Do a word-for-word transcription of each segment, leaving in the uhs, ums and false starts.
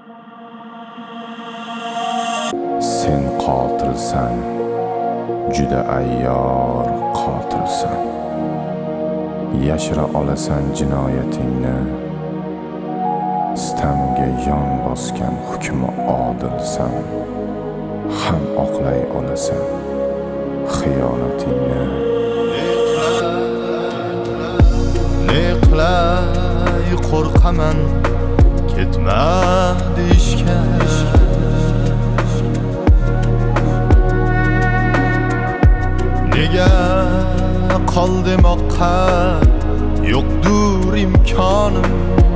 Sen qotilsan, juda ayyor qotilsan. Yashira olasan jinoyatingni, sitamga yon bosgan hukmi odilsan. Ham oqlay olasan xiyonatingni. Ne qilay qo'rqaman ketma deyishga. Nega qol demoqqa yo'qdur imkonim.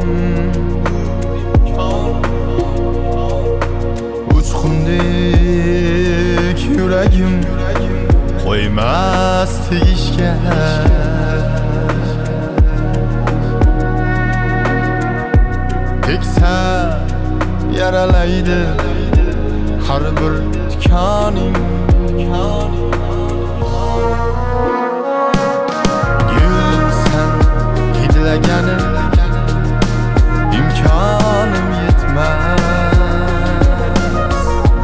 Uchqundek yuragim qo'ymas tegishga. Teksa yaralaydi har bir tikoning. Gulsan hidlagani imkonim yetmas.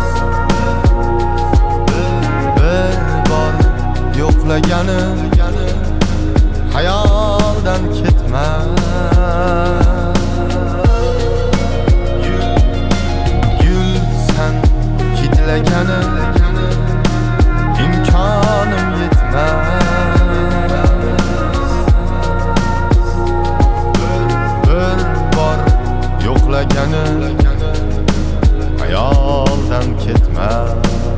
Bir bor yo'qlagani hayoldan ketmas. Gulsan imkonim yetmas. Bir bor yo'qlagani hayoldan ketmas.